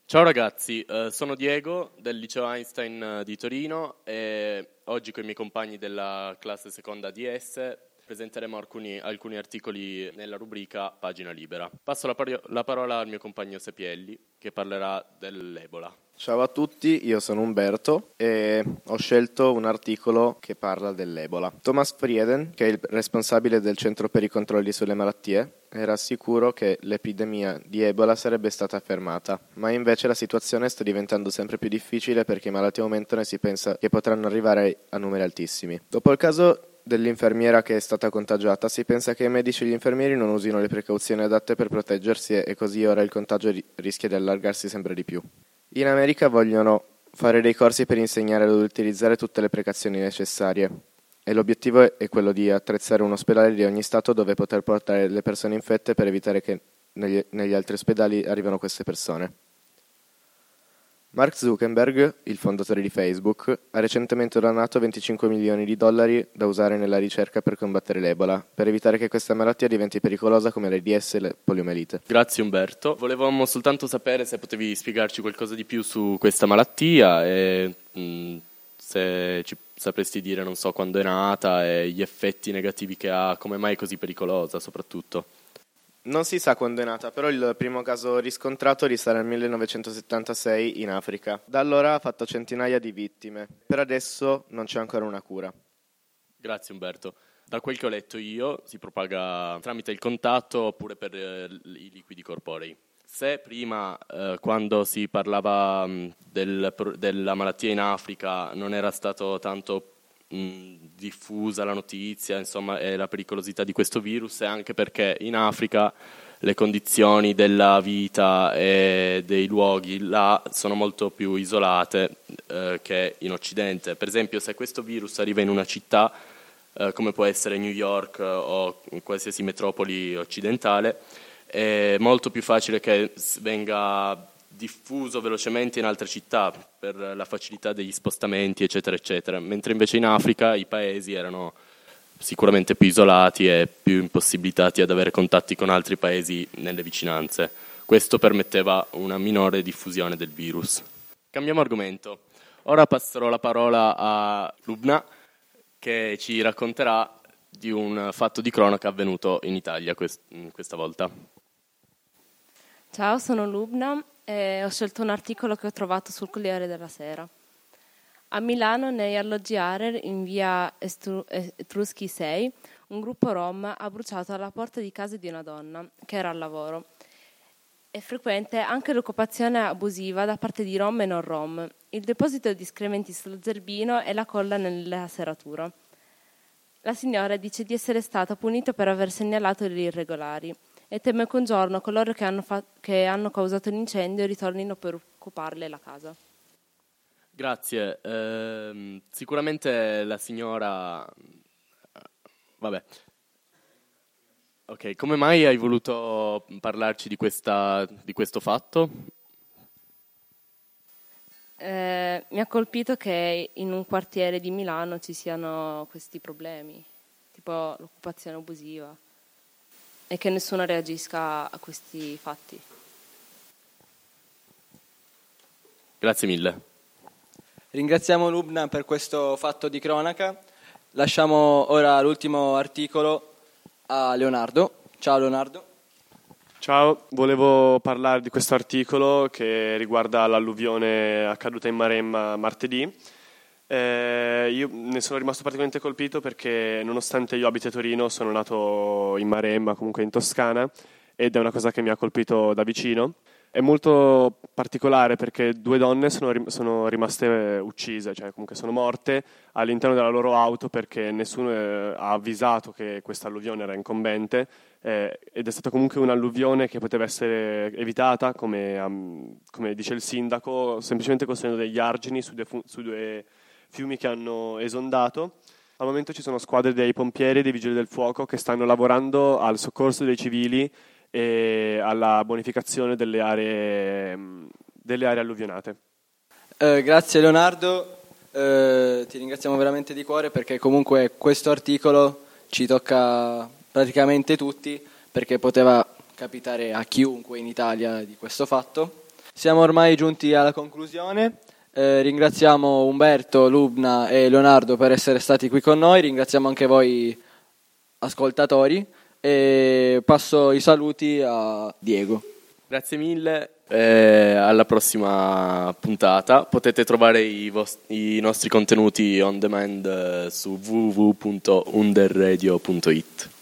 Ciao ragazzi, sono Diego del Liceo Einstein di Torino e oggi con i miei compagni della classe seconda DS presenteremo alcuni articoli nella rubrica Pagina Libera. Passo la parola al mio compagno Sepielli che parlerà dell'Ebola. Ciao a tutti, io sono Umberto e ho scelto un articolo che parla dell'Ebola. Thomas Frieden, che è il responsabile del Centro per i controlli sulle malattie, era sicuro che l'epidemia di Ebola sarebbe stata fermata, ma invece la situazione sta diventando sempre più difficile perché i malati aumentano e si pensa che potranno arrivare a numeri altissimi. Dopo il caso dell'infermiera che è stata contagiata, si pensa che i medici e gli infermieri non usino le precauzioni adatte per proteggersi e così ora il contagio rischia di allargarsi sempre di più. In America vogliono fare dei corsi per insegnare ad utilizzare tutte le precauzioni necessarie e l'obiettivo è quello di attrezzare un ospedale di ogni stato dove poter portare le persone infette per evitare che negli altri ospedali arrivino queste persone. Mark Zuckerberg, il fondatore di Facebook, ha recentemente donato $25 milioni da usare nella ricerca per combattere l'Ebola, per evitare che questa malattia diventi pericolosa come l'AIDS e la poliomielite. Grazie Umberto. Volevamo soltanto sapere se potevi spiegarci qualcosa di più su questa malattia e se ci sapresti dire, non so, quando è nata e gli effetti negativi che ha, come mai è così pericolosa soprattutto. Non si sa quando è nata, però il primo caso riscontrato risale al 1976 in Africa. Da allora ha fatto centinaia di vittime. Per adesso non c'è ancora una cura. Grazie Umberto. Da quel che ho letto io si propaga tramite il contatto oppure per i liquidi corporei. Se prima, quando si parlava della malattia in Africa, non era stato tanto diffusa la notizia, insomma, e la pericolosità di questo virus, è anche perché in Africa le condizioni della vita e dei luoghi là sono molto più isolate che in Occidente. Per esempio, se questo virus arriva in una città come può essere New York o qualsiasi metropoli occidentale, è molto più facile che venga diffuso velocemente in altre città per la facilità degli spostamenti, eccetera, eccetera, mentre invece in Africa i paesi erano sicuramente più isolati e più impossibilitati ad avere contatti con altri paesi nelle vicinanze. Questo permetteva una minore diffusione del virus. Cambiamo argomento. Ora passerò la parola a Lubna, che ci racconterà di un fatto di cronaca avvenuto in Italia questa volta. Ciao, sono Lubna e ho scelto un articolo che ho trovato sul Corriere della Sera. A Milano, negli alloggi Arer, in via Etruschi 6, un gruppo rom ha bruciato alla porta di casa di una donna che era al lavoro. È frequente anche l'occupazione abusiva da parte di rom e non rom, il deposito di escrementi sullo zerbino e la colla nella serratura. La signora dice di essere stata punita per aver segnalato gli irregolari e teme che un giorno coloro che hanno causato l'incendio ritornino per occuparle la casa. Grazie. Sicuramente la signora... Vabbè. Ok, come mai hai voluto parlarci di questo fatto? Mi ha colpito che in un quartiere di Milano ci siano questi problemi, tipo l'occupazione abusiva, e che nessuno reagisca a questi fatti. Grazie mille. Ringraziamo Lubna per questo fatto di cronaca. Lasciamo ora l'ultimo articolo a Leonardo. Ciao Leonardo. Ciao, volevo parlare di questo articolo che riguarda l'alluvione accaduta in Maremma martedì. Io ne sono rimasto particolarmente colpito perché nonostante io abiti a Torino, sono nato in Maremma, comunque in Toscana, ed è una cosa che mi ha colpito da vicino. È molto particolare perché due donne sono rimaste uccise, cioè comunque sono morte all'interno della loro auto perché nessuno ha avvisato che questa alluvione era incombente, ed è stata comunque un'alluvione che poteva essere evitata, come dice il sindaco, semplicemente costruendo degli argini su due fiumi che hanno esondato. Al momento ci sono squadre dei pompieri e dei vigili del fuoco che stanno lavorando al soccorso dei civili e alla bonificazione delle aree alluvionate. Grazie Leonardo, ti ringraziamo veramente di cuore perché comunque questo articolo ci tocca praticamente tutti, perché poteva capitare a chiunque in Italia di questo fatto. Siamo ormai giunti alla conclusione. Ringraziamo Umberto, Lubna e Leonardo per essere stati qui con noi. Ringraziamo anche voi ascoltatori e passo i saluti a Diego. Grazie mille, alla prossima puntata. Potete trovare i nostri contenuti on demand su www.underradio.it.